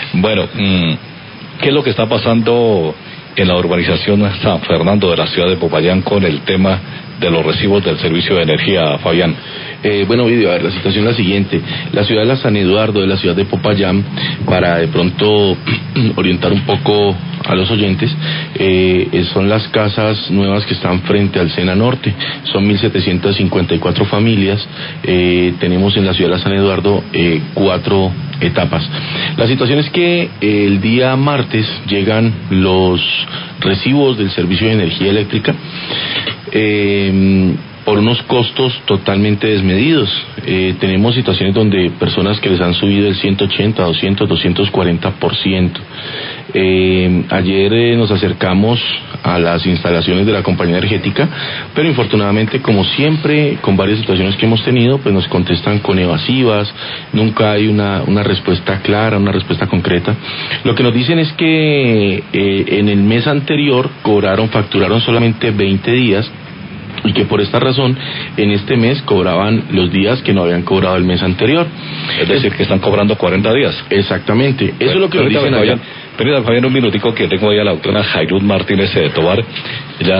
Bueno, ¿qué es lo que está pasando en la urbanización San Fernando de la ciudad de Popayán con el tema de los recibos del servicio de energía, Fabián? Bueno, Vidio, a ver, la situación es la siguiente. La ciudad de la San Eduardo, de la ciudad de Popayán, para de pronto orientar un poco a los oyentes, son las casas nuevas que están frente al Sena Norte. Son 1.754 familias. Tenemos en la ciudad de la San Eduardo 4 etapas. La situación es que el día martes llegan los recibos del servicio de energía eléctrica por unos costos totalmente desmedidos. Tenemos situaciones donde personas que les han subido el 180, 200, 240%. Ayer nos acercamos a las instalaciones de la compañía energética, pero infortunadamente, como siempre, con varias situaciones que hemos tenido, pues nos contestan con evasivas, nunca hay una respuesta clara, una respuesta concreta. Lo que nos dicen es que en el mes anterior facturaron solamente 20 días, y que por esta razón en este mes cobraban los días que no habían cobrado el mes anterior. Es decir, que están cobrando 40 días. Exactamente, eso es lo que nos dicen allá. Permítame, Fabián, un minutico, que tengo ahí a la doctora Jairut Martínez de Tobar.